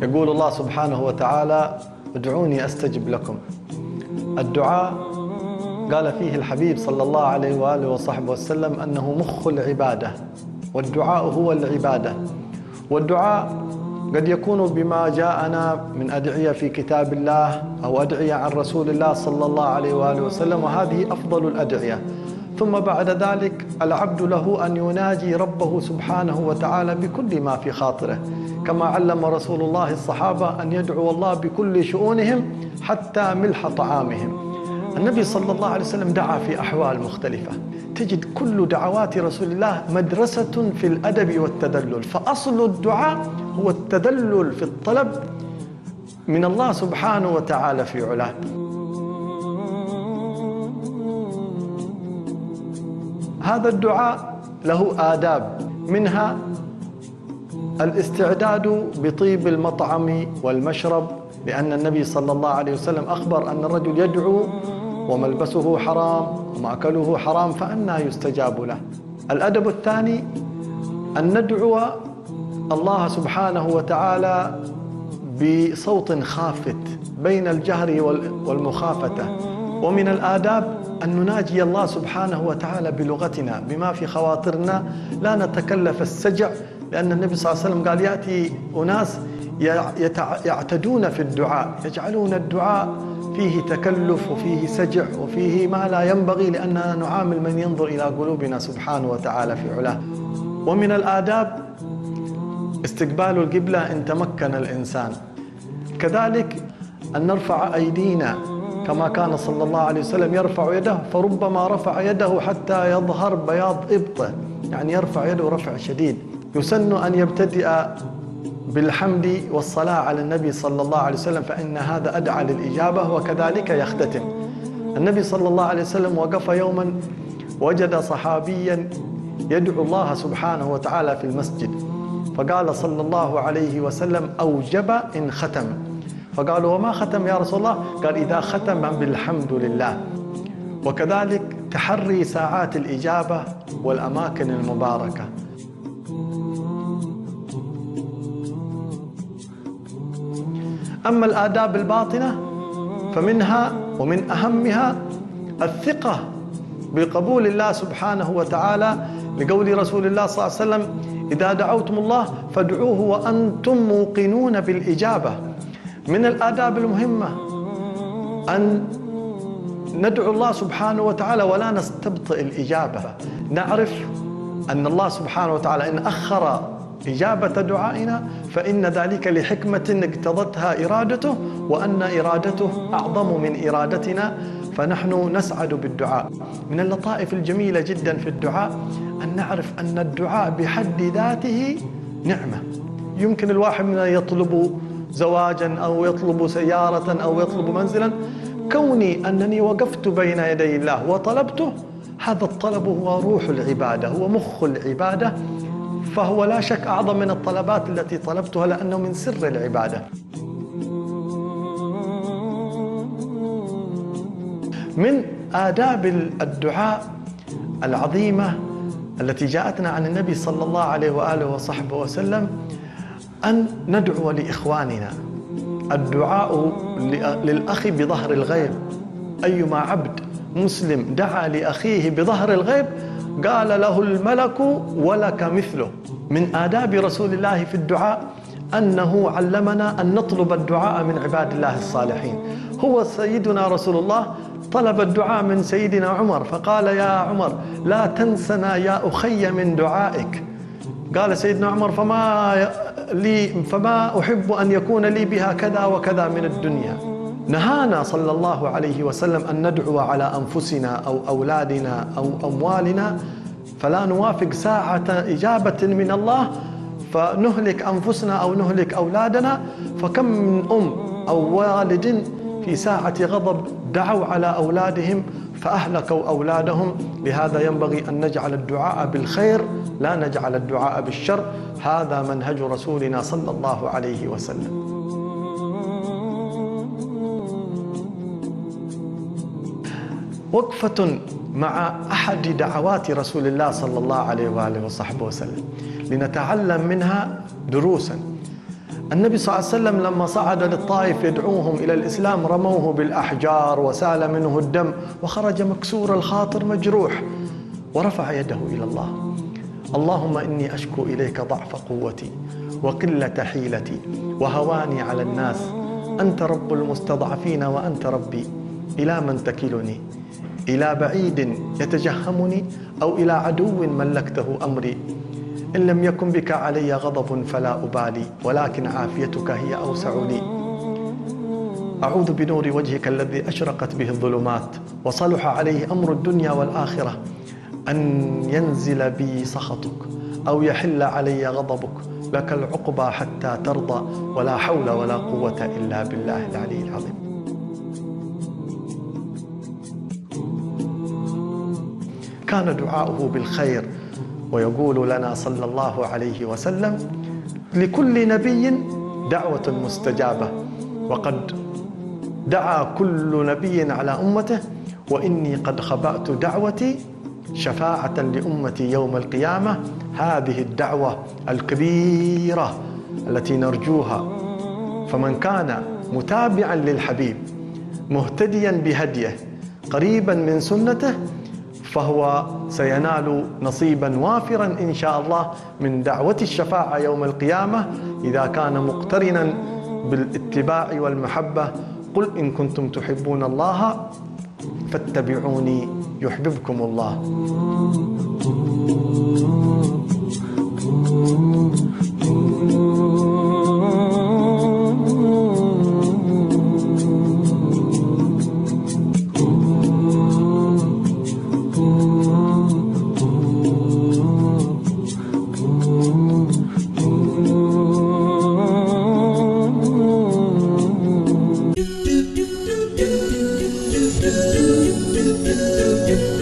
يقول الله سبحانه وتعالى: ادعوني أستجب لكم. الدعاء قال فيه الحبيب صلى الله عليه وآله وصحبه وسلم أنه مخ العبادة، والدعاء هو العبادة. والدعاء قد يكون بما جاءنا من أدعية في كتاب الله أو أدعية عن رسول الله صلى الله عليه وآله وسلم، وهذه أفضل الأدعية. ثم بعد ذلك العبد له أن يناجي ربه سبحانه وتعالى بكل ما في خاطره، كما علم رسول الله الصحابة أن يدعو الله بكل شؤونهم حتى ملح طعامهم. النبي صلى الله عليه وسلم دعا في أحوال مختلفة، تجد كل دعوات رسول الله مدرسة في الأدب والتدلل. فأصل الدعاء هو التدلل في الطلب من الله سبحانه وتعالى في علاه. هذا الدعاء له آداب، منها الاستعداد بطيب المطعم والمشرب، لأن النبي صلى الله عليه وسلم أخبر أن الرجل يدعو وملبسه حرام ومأكله حرام، فأنى يستجاب له. الأدب الثاني أن ندعو الله سبحانه وتعالى بصوت خافت بين الجهر والمخافة. ومن الآداب أن نناجي الله سبحانه وتعالى بلغتنا بما في خواطرنا، لا نتكلف السجع، لأن النبي صلى الله عليه وسلم قال: يأتي أناس يعتدون في الدعاء، يجعلون الدعاء فيه تكلف وفيه سجع وفيه ما لا ينبغي، لأننا نعامل من ينظر إلى قلوبنا سبحانه وتعالى في علاه. ومن الآداب استقبال القبلة إن تمكن الإنسان، كذلك أن نرفع أيدينا كما كان صلى الله عليه وسلم يرفع يده، فربما رفع يده حتى يظهر بياض إبطه، يعني يرفع يده رفع شديد. يسن أن يبتدئ بالحمد والصلاة على النبي صلى الله عليه وسلم، فإن هذا أدعى للإجابة، وكذلك يختتم. النبي صلى الله عليه وسلم وقف يوما وجد صحابيا يدعو الله سبحانه وتعالى في المسجد، فقال صلى الله عليه وسلم: أوجب إن ختم. فقالوا: وما ختم يا رسول الله؟ قال: إذا ختم بالحمد لله. وكذلك تحري ساعات الإجابة والأماكن المباركة. أما الآداب الباطنة فمنها ومن أهمها الثقة بقبول الله سبحانه وتعالى، لقول رسول الله صلى الله عليه وسلم: إذا دعوتم الله فادعوه وأنتم موقنون بالإجابة. من الآداب المهمة أن ندعو الله سبحانه وتعالى ولا نستبطئ الإجابة، نعرف أن الله سبحانه وتعالى إن أخر إجابة دعائنا فإن ذلك لحكمة اقتضتها إرادته، وأن إرادته أعظم من إرادتنا، فنحن نسعد بالدعاء. من اللطائف الجميلة جدا في الدعاء أن نعرف أن الدعاء بحد ذاته نعمة. يمكن الواحد منا يطلب زواجا أو يطلب سيارة أو يطلب منزلا، كوني أنني وقفت بين يدي الله وطلبته، هذا الطلب هو روح العبادة، هو مخ العبادة، فهو لا شك أعظم من الطلبات التي طلبتها، لأنه من سر العبادة. من آداب الدعاء العظيمة التي جاءتنا عن النبي صلى الله عليه وآله وصحبه وسلم أن ندعو لإخواننا. الدعاء للأخ بظهر الغيب، أيما عبد مسلم دعا لأخيه بظهر الغيب قال له الملك ولك مثله. من آداب رسول الله في الدعاء أنه علمنا أن نطلب الدعاء من عباد الله الصالحين. هو سيدنا رسول الله طلب الدعاء من سيدنا عمر، فقال: يا عمر لا تنسنا يا أخي من دعائك. قال سيدنا عمر: فما أحب أن يكون لي بها كذا وكذا من الدنيا. نهانا صلى الله عليه وسلم أن ندعو على أنفسنا أو أولادنا أو أموالنا، فلا نوافق ساعة إجابة من الله فنهلك أنفسنا أو نهلك أولادنا. فكم من أم أو والد في ساعة غضب دعوا على أولادهم فأهلكوا أولادهم. لهذا ينبغي أن نجعل الدعاء بالخير، لا نجعل الدعاء بالشر. هذا منهج رسولنا صلى الله عليه وسلم. وقفة مع أحد دعوات رسول الله صلى الله عليه وآله وصحبه وسلم لنتعلم منها دروسا. النبي صلى الله عليه وسلم لما صعد للطائف يدعوهم إلى الإسلام رموه بالأحجار وسال منه الدم وخرج مكسور الخاطر مجروح، ورفع يده إلى الله: اللهم إني أشكو إليك ضعف قوتي وقلة حيلتي وهواني على الناس، أنت رب المستضعفين وأنت ربي، إلى من تكلني؟ إلى بعيد يتجهمني أو إلى عدو ملكته أمري؟ إن لم يكن بك علي غضب فلا أبالي، ولكن عافيتك هي أوسع لي. أعوذ بنور وجهك الذي أشرقت به الظلمات وصلح عليه أمر الدنيا والآخرة أن ينزل بي سخطك أو يحل علي غضبك، لك العقبى حتى ترضى، ولا حول ولا قوة إلا بالله العلي العظيم. كان دعاؤه بالخير، ويقول لنا صلى الله عليه وسلم: لكل نبي دعوة مستجابة، وقد دعا كل نبي على أمته، وإني قد خبأت دعوتي شفاعة لأمتي يوم القيامة. هذه الدعوة الكبيرة التي نرجوها، فمن كان متابعا للحبيب مهتديا بهديه قريبا من سنته فهو سينال نصيبا وافرا إن شاء الله من دعوة الشفاعة يوم القيامة إذا كان مقترنا بالاتباع والمحبة. قل إن كنتم تحبون الله فاتبعوني يحببكم الله. do do do do do do do do do